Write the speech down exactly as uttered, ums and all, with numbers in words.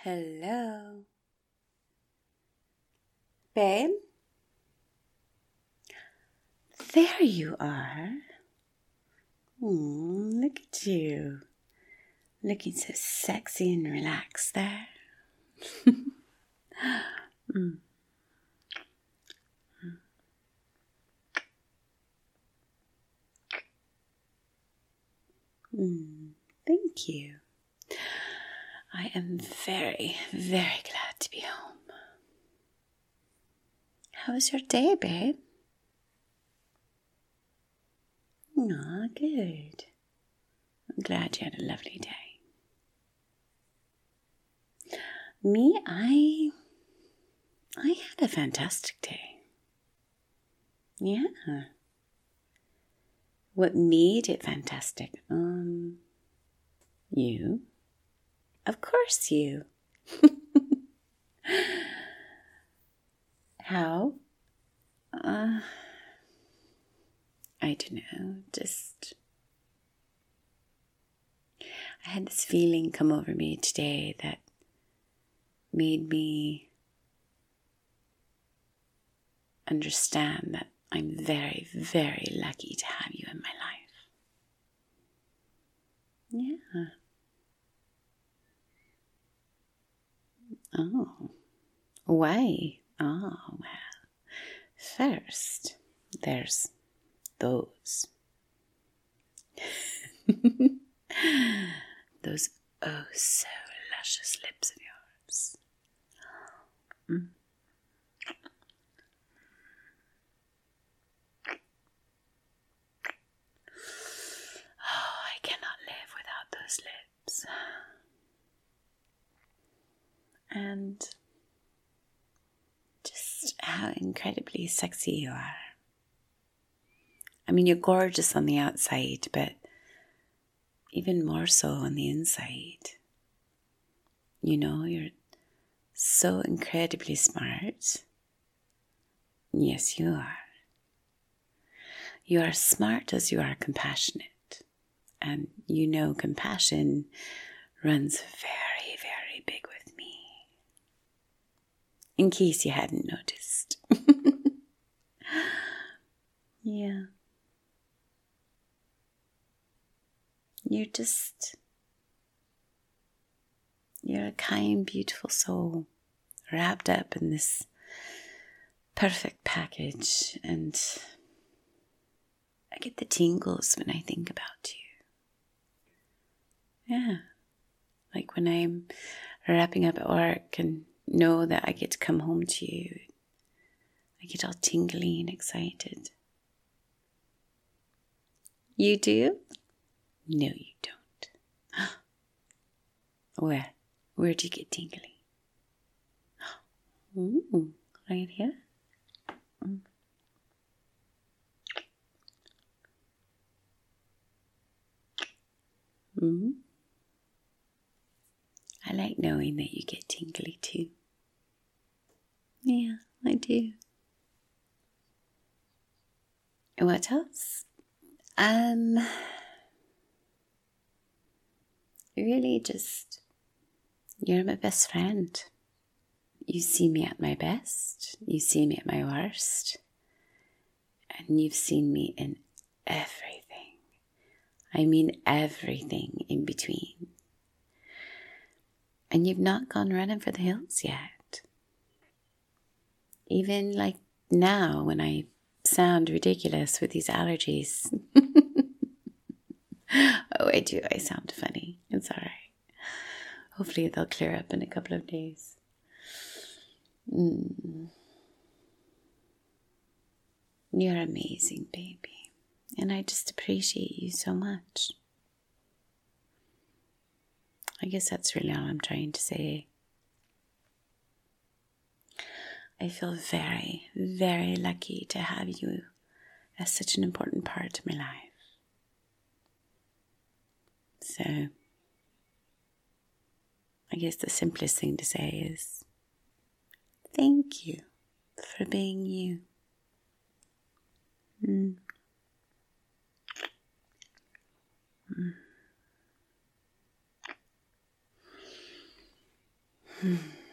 Hello. Babe? There you are. Oh, look at you. Looking so sexy and relaxed there. mm. Mm, thank you. I am very, very glad to be home. How was your day, babe? Aw, good. I'm glad you had a lovely day. Me, I... I had a fantastic day. Yeah. What made it fantastic? Um, you. Of course you. How? Uh, I don't know, just... I had this feeling come over me today that made me understand that I'm very, very lucky to have you in my life. Yeah. Oh. Why? Oh, well. First, there's those. Those oh so luscious lips of yours. Mm. Oh, I cannot live without those lips. And just how incredibly sexy you are. I mean, you're gorgeous on the outside, but even more so on the inside. You know, you're so incredibly smart. Yes, you are. You are smart as you are compassionate. And you know compassion runs very, very big with me. In case you hadn't noticed. Yeah. You're just... You're a kind, beautiful soul wrapped up in this perfect package, and I get the tingles when I think about you. Yeah, like when I'm wrapping up at work and know that I get to come home to you, I get all tingly and excited. You do? No, you don't. Where? Where do you get tingly? Ooh, right here. Mm. Mm-hmm. I like knowing that you get tingly too. Yeah, I do. And what else? Um, really just, you're my best friend. You see me at my best, you see me at my worst, and you've seen me in everything. I mean everything in between. And you've not gone running for the hills yet. Even like now when I sound ridiculous with these allergies. Oh, I do. I sound funny. It's all right. Hopefully they'll clear up in a couple of days. Mm. You're amazing, baby. And I just appreciate you so much. I guess that's really all I'm trying to say. I feel very, very lucky to have you as such an important part of my life. So, I guess the simplest thing to say is thank you for being you. Mm. Mm. Hmm.